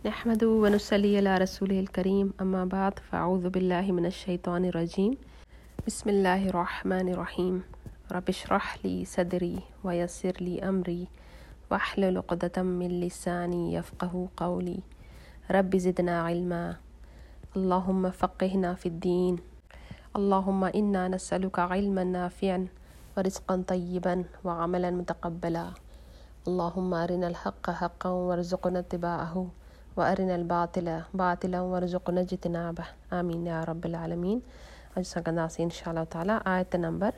नहमदु व नुसल्ली अला रसूलिल करीम अम्मा बाद फ़अऊज़ु बिल्लाहि मिनश शैतानिर रजीम बिस्मिल्लाहिर रहमानिर रहीम रब्बि इश्रह ली सदरी व यस्सिर ली अमरी वहलुल उक़दतम मिन लिसानी यफ़क़हू क़ौली रब्बि ज़िदना इल्मा अल्लाहुम्मा फ़क़्हिना फ़िद्दीन अल्लाहुम्मा इन्ना नस्अलुका इल्मन नाफ़िअन व रिज़्क़न तय्यिबन व अमलन मुतक़ब्बला अल्लाहुम्मा अरिनल हक़्क़ हक़्क़न वरज़ुक़ना इत्तिबाअहू व अरिनल बातिला बातिलन वरज़ुक़ना इज्तिनाबह आमीन या रब्बिल आलमीन। अॼु असां कंदासीं इंशाअल्लाह ताला आयत नंबर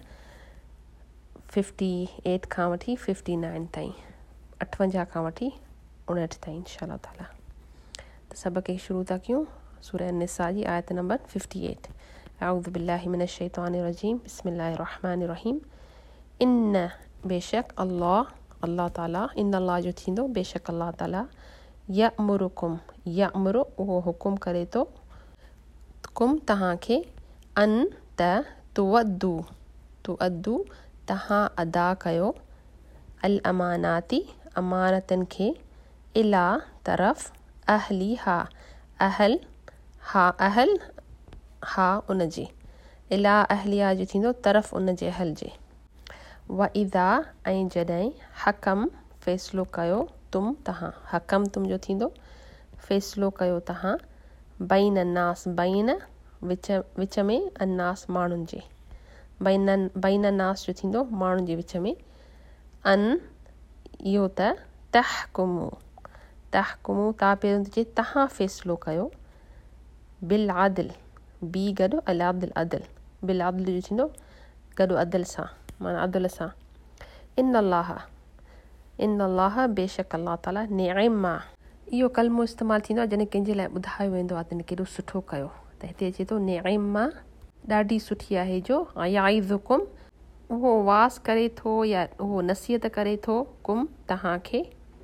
58 खां वठी 59 ताईं, 58 खां वठी 59 ताईं इंशाअल्लाह ताला। त सबक़ खे शुरू था कयूं सूरह निसा जी आयत नंबर 58। अऊज़ु बिल्लाहि मिनश शैतानिर रजीम बिस्मिल्लाहिर रहमानिर रहीम। इन बेशक अल्लाह ताला इन अल्लाह जो थींदो बेशक अल्लाह ताला यअमुरुकुम यअमुरु उहो हुकुम करे थो कुम तव्हांखे अन त तुअद्दू तव्हां अदा कयो अल अमानाती अमानतनि खे इला तरफ़ अहली हा उनजे इला अहलिया जो थींदो तरफ़ उनजे अहल जे व इज़ा ऐं जॾहिं हकम फ़ैसिलो कयो तुम तव्हां हकम तुम जो थींदो फ़ैसिलो कयो तव्हां बैन अन्नास बैन विच में अन्नास माण्हुनि जे बैन अन्नास जो थींदो माण्हुनि जे विच में अन इहो त तहकुमू ता पहिरियों जे तव्हां फ़ैसिलो कयो बिल आदिल बी गॾु अल अदल अदल बिल आदिल जो थींदो गॾु अदल सां माना अदल सां इन अल्लाह बेशक अल्लाह ताला निअमा इहो कलमो इस्तेमालु थींदो आहे जॾहिं कंहिंजे लाइ ॿुधायो वेंदो आहे त हिन केॾो सुठो कयो त हिते अचे थो निअमा ॾाढी सुठी आहे जो याइज़ुकुम उहो वास करे थो या उहो नसीहत करे थो कुम तव्हांखे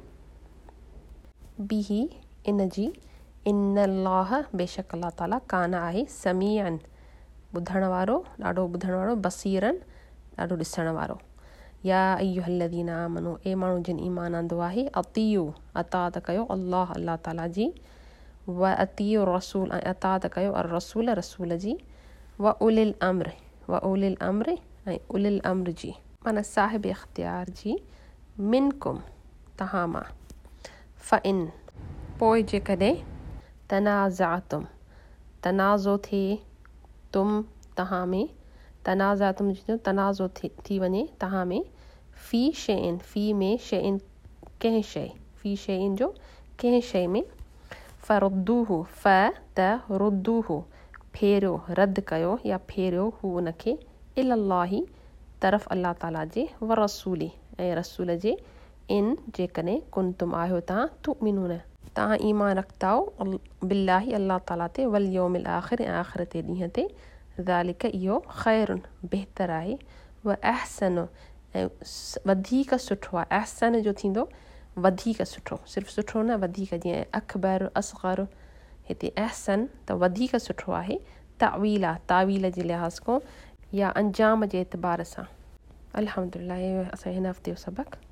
बिही इन जी इन अल्लाह बेशक अल्लाह ताला कान आहे समीअन ॿुधण वारो ॾाढो ॿुधण वारो बसीरन ॾाढो ॾिसण वारो। या अय्युहल्लज़ीना आमनू ए माण्हू जिन ईमान आंदो आहे अतीयू अतात कयो अल्लाह ताला जी व अतीयू रसूल ऐं अतात कयो रसूल जी व उलिल अम्र ऐं उलिल अम्र जी माना साहिब इख्तियार जी मिनकुम तव्हां मां फ़इन पोइ जेकॾहिं तनाज़ातुम तनाज़ो थिए तुम तव्हां में तनाज़ातुम तनाज़ो थी वञे तव्हां में फ़ी शैइन फ़ी में शैइन कंहिं शइ फ़ी शैइन जो कंहिं शइ में फ़रुद्दूहु रुद्दूहु फेरियो रद्द कयो या फेरियो हू उनखे इलल्लाही तरफ़ अल्लाह ताला जे व रसूली ऐं रसूल जे इन जेकॾहिं कुंतुम आहियो तव्हां तुमिनून तव्हां ईमान रखंदा आहियो बिल्लाही अल्लाह ताला ते वल यौमिल आख़िर ऐं आख़िरत ॾींहं ते ज़ालिक इहो ख़ैरुन बहितर आहे व अहसन ऐं वधीक सुठो आहे। अहसन जो थींदो वधीक सुठो सिर्फ़ु सुठो न वधीक जीअं अकबर असग़र हिते अहसन त वधीक सुठो आहे तावील जे लिहाज़ खां या अंजाम जे एतबार सां। अल्हम्दुलिल्लाह असां हिन हफ़्ते जो सबक़